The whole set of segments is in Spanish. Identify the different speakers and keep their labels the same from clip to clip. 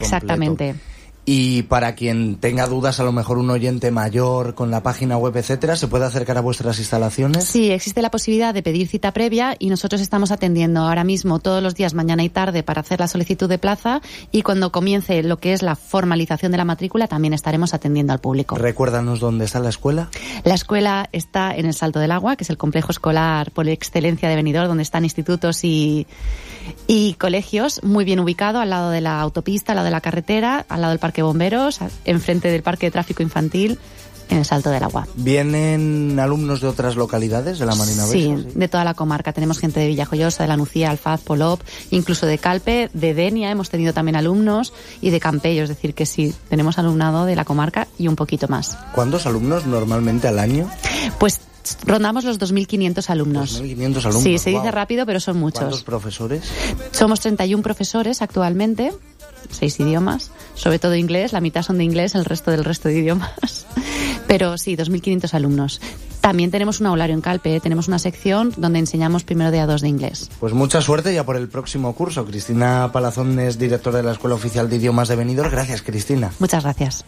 Speaker 1: Exactamente.
Speaker 2: Y para quien tenga dudas, a lo mejor un oyente mayor con la página web, etcétera, ¿se puede acercar a vuestras instalaciones?
Speaker 1: Sí, existe la posibilidad de pedir cita previa y nosotros estamos atendiendo ahora mismo todos los días, mañana y tarde, para hacer la solicitud de plaza, y cuando comience lo que es la formalización de la matrícula también estaremos atendiendo al público.
Speaker 2: Recuérdanos dónde está la escuela.
Speaker 1: La escuela está en el Salto del Agua, que es el complejo escolar por excelencia de Benidorm, donde están institutos y colegios, muy bien ubicado, al lado de la autopista, al lado de la carretera, al lado del Parque Bomberos, enfrente del Parque de Tráfico Infantil, en el Salto del Agua.
Speaker 2: ¿Vienen alumnos de otras localidades de la Marina Baixa?
Speaker 1: Sí, de toda la comarca. Tenemos gente de Villajoyosa, de La Nucía, Alfaz, Polop, incluso de Calpe, de Denia hemos tenido también alumnos, y de Campello, es decir que sí, tenemos alumnado de la comarca y un poquito más.
Speaker 2: ¿Cuántos alumnos normalmente al año?
Speaker 1: Pues rondamos los 2.500 alumnos.
Speaker 2: 2.500 alumnos.
Speaker 1: Sí, se dice rápido, pero son muchos.
Speaker 2: ¿Cuántos profesores?
Speaker 1: Somos 31 profesores actualmente, 6 idiomas, sobre todo inglés, la mitad son de inglés, el resto de idiomas. Pero sí, 2.500 alumnos. También tenemos un aulario en Calpe, tenemos una sección donde enseñamos primero de A2 de inglés.
Speaker 2: Pues mucha suerte ya por el próximo curso. Cristina Palazón es directora de la Escuela Oficial de Idiomas de Benidorm. Gracias, Cristina.
Speaker 1: Muchas gracias.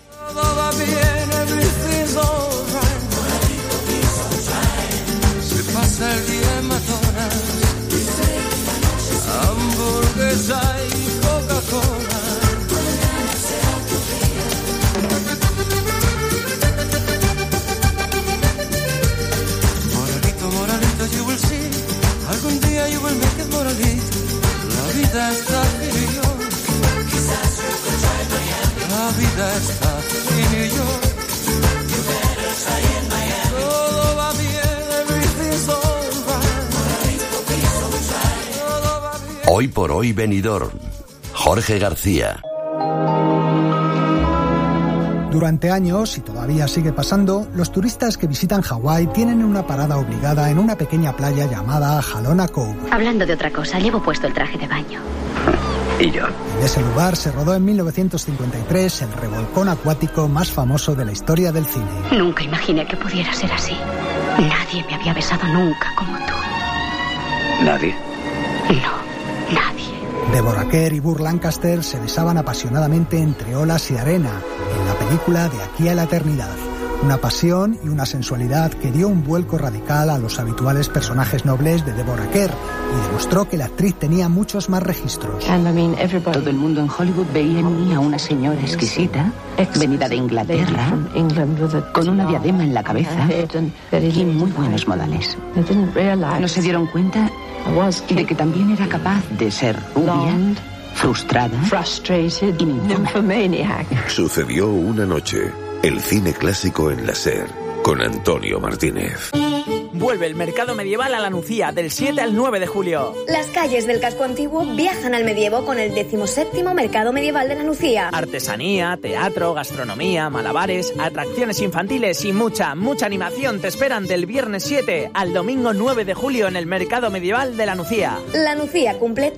Speaker 3: El día en McDonald's, hamburguesa y Coca-Cola. Moralito, moralito, you will see. Algún día you will make it, moralito. La vida está en New York. La vida está en New York. Todo va bien, everything's all.
Speaker 4: Hoy por hoy Benidorm. Jorge García.
Speaker 5: Durante años, y todavía sigue pasando, los turistas que visitan Hawái tienen una parada obligada en una pequeña playa llamada Halona Cove.
Speaker 6: Hablando de otra cosa, llevo puesto el traje de baño.
Speaker 4: ¿Y yo?
Speaker 5: En ese lugar se rodó en 1953 el revolcón acuático más famoso de la historia del cine.
Speaker 6: Nunca imaginé que pudiera ser así. Nadie me había besado nunca como tú.
Speaker 4: ¿Nadie?
Speaker 6: No, nadie.
Speaker 5: Deborah Kerr y Burt Lancaster se besaban apasionadamente entre olas y arena en la película De aquí a la eternidad. Una pasión y una sensualidad que dio un vuelco radical a los habituales personajes nobles de Deborah Kerr y demostró que la actriz tenía muchos más registros.
Speaker 7: Todo el mundo en Hollywood veía en mí a una señora exquisita, venida de Inglaterra, con una diadema en la cabeza y muy buenos modales. No se dieron cuenta de que también era capaz de ser rubia, frustrada y nymphomaniac.
Speaker 8: Sucedió una noche. El cine clásico en la SER, con Antonio Martínez.
Speaker 9: Vuelve el mercado medieval a La Nucía del 7 al 9 de julio.
Speaker 10: Las calles del casco antiguo viajan al medievo con el 17º Mercado Medieval de La Nucía.
Speaker 9: Artesanía, teatro, gastronomía, malabares, atracciones infantiles y mucha animación te esperan del viernes 7 al domingo 9 de julio en el Mercado Medieval de La Nucía.
Speaker 10: La Nucía cumple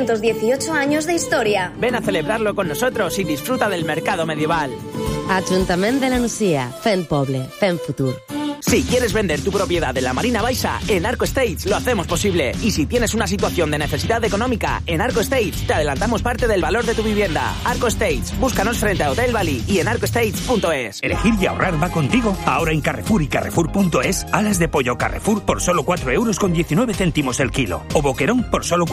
Speaker 10: 318 años de historia.
Speaker 9: Ven a celebrarlo con nosotros y disfruta del mercado medieval.
Speaker 11: Ajuntament de La Nucía, fent poble, fent futur.
Speaker 9: Si quieres vender tu propiedad en la Marina Baixa, en Arco Estates lo hacemos posible. Y si tienes una situación de necesidad económica, en Arco Estates te adelantamos parte del valor de tu vivienda. Arco Estates, búscanos frente a Hotel Bali y en arcoestates.es.
Speaker 12: Elegir y ahorrar va contigo. Ahora en Carrefour y Carrefour.es, alas de pollo Carrefour por solo 4,19 € el kilo. O boquerón por solo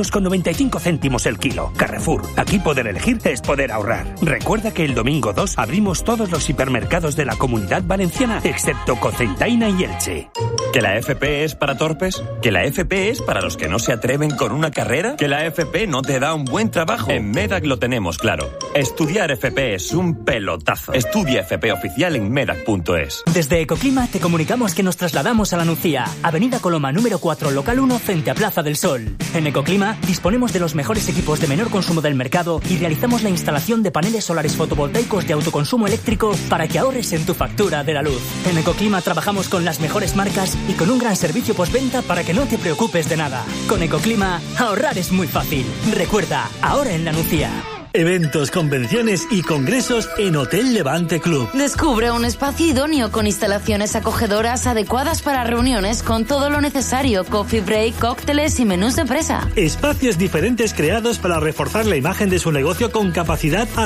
Speaker 12: 4,95 € el kilo. Carrefour, aquí poder elegir es poder ahorrar. Recuerda que el domingo 2 abrimos todos los hipermercados de la Comunidad Valenciana, excepto Cocentaina y Elche.
Speaker 13: ¿Que la FP es para torpes? ¿Que la FP es para los que no se atreven con una carrera? ¿Que la FP no te da un buen trabajo? En Medac lo tenemos claro. Estudiar FP es un pelotazo. Estudia FP oficial en medac.es.
Speaker 14: Desde Ecoclima te comunicamos que nos trasladamos a La Nucía, Avenida Coloma número 4, local 1, frente a Plaza del Sol. En Ecoclima disponemos de los mejores equipos de menor consumo del mercado y realizamos la instalación de paneles solares fotovoltaicos de autoconsumo eléctrico para que ahorres en tu factura de la luz. En Ecoclima trabajamos con las mejores marcas y con un gran servicio postventa para que no te preocupes de nada. Con Ecoclima, ahorrar es muy fácil. Recuerda, ahora en La Nucía.
Speaker 15: Eventos, convenciones y congresos en Hotel Levante Club.
Speaker 11: Descubre un espacio idóneo con instalaciones acogedoras adecuadas para reuniones con todo lo necesario, coffee break, cócteles y menús de empresa.
Speaker 15: Espacios diferentes creados para reforzar la imagen de su negocio con capacidad